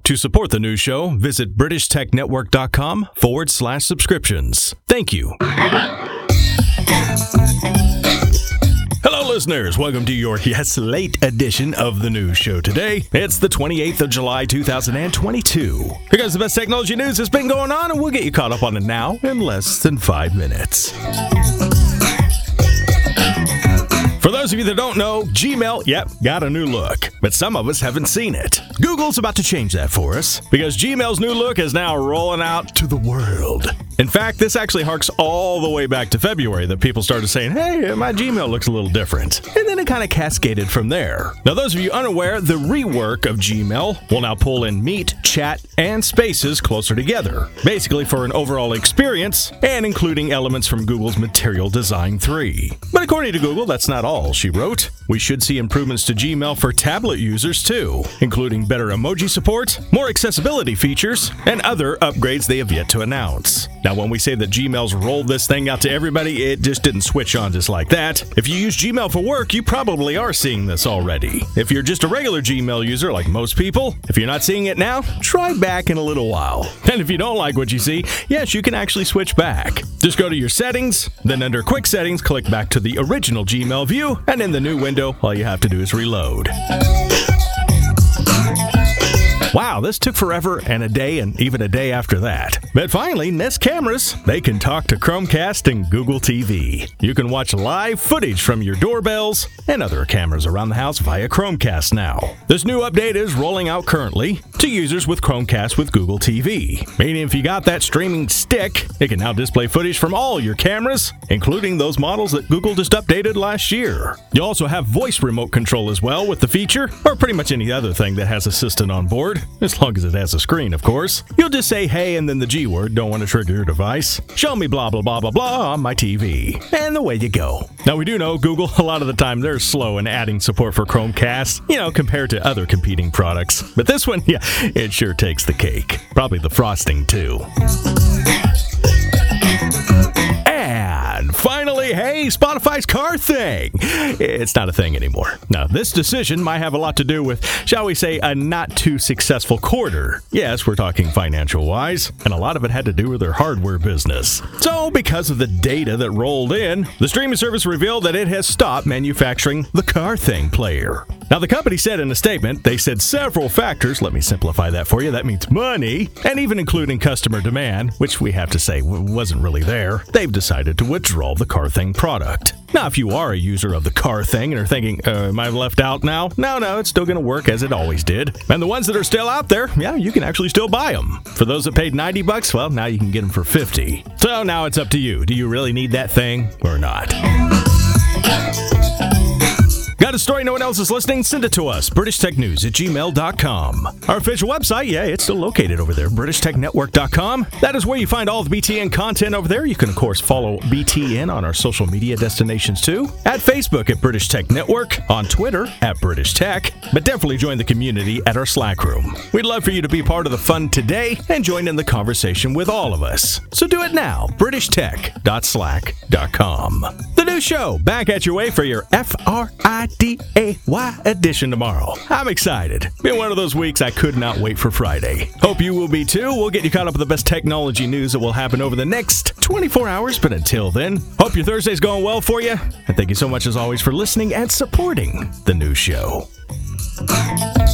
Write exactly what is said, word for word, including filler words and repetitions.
To support the news show, visit BritishTechNetwork.com forward slash subscriptions. Thank you. Hello, listeners. Welcome to your, yes, late edition of the news show today. It's the twenty-eighth of July, two thousand twenty-two. Here goes the best technology news that's been going on, and we'll get you caught up on it now in less than five minutes. For those of you that don't know, Gmail, yep, got a new look, but some of us haven't seen it. Google's about to change that for us, because Gmail's new look is now rolling out to the world. In fact, this actually harks all the way back to February that people started saying, hey, my Gmail looks a little different. And then it kind of cascaded from there. Now, those of you unaware, the rework of Gmail will now pull in Meet, Chat, and Spaces closer together, basically for an overall experience and including elements from Google's Material Design three. But according to Google, that's not all, she wrote. We should see improvements to Gmail for tablet users too, including better emoji support, more accessibility features, and other upgrades they have yet to announce. Now, when we say that Gmail's rolled this thing out to everybody, it just didn't switch on just like that. If you use Gmail for work, you probably are seeing this already. If you're just a regular Gmail user like most people, if you're not seeing it now, try back in a little while. And if you don't like what you see, yes, you can actually switch back. Just go to your settings, then under Quick Settings, click back to the original Gmail view, and in the new window, all you have to do is reload. Wow, this took forever and a day and even a day after that. But finally, Nest cameras, they can talk to Chromecast and Google T V. You can watch live footage from your doorbells and other cameras around the house via Chromecast now. This new update is rolling out currently to users with Chromecast with Google T V. Meaning if you got that streaming stick, it can now display footage from all your cameras, including those models that Google just updated last year. You also have voice remote control as well with the feature, or pretty much any other thing that has Assistant on board. As long as it has a screen, of course. You'll just say, hey, and then the G word, don't want to trigger your device. Show me blah, blah, blah, blah, blah on my T V. And away you go. Now, we do know Google, a lot of the time, they're slow in adding support for Chromecast, you know, compared to other competing products. But this one, yeah, it sure takes the cake. Probably the frosting, too. And finally, hey, Spotify's car thing. It's not a thing anymore. Now, this decision might have a lot to do with, shall we say, a not too successful quarter. Yes, we're talking financial-wise, and a lot of it had to do with their hardware business. So, because of the data that rolled in, the streaming service revealed that it has stopped manufacturing the Car Thing player. Now, the company said in a statement, they said several factors, let me simplify that for you, that means money, and even including customer demand, which we have to say wasn't really there, they've decided to withdraw the Car Thing product. Now, if you are a user of the Car Thing and are thinking, uh, am I left out now? No, no, it's still going to work as it always did. And the ones that are still out there, yeah, you can actually still buy them. For those that paid ninety bucks, well, now you can get them for fifty. So now it's up to you. Do you really need that thing or not? Got a story no one else is listening? Send it to us, british tech news at gmail dot com. Our official website, yeah, it's still located over there, british tech network dot com. That is where you find all the B T N content over there. You can, of course, follow B T N on our social media destinations, too. At Facebook at British Tech Network, on Twitter at British Tech, but definitely join the community at our Slack room. We'd love for you to be part of the fun today and join in the conversation with all of us. So do it now, british tech dot slack dot com. The new show, back at your way for your F R I D A Y edition tomorrow. I'm excited. Been one of those weeks I could not wait for Friday. Hope you will be too. We'll get you caught up with the best technology news that will happen over the next twenty-four hours. But until then, hope your Thursday's going well for you. And thank you so much as always for listening and supporting the new show.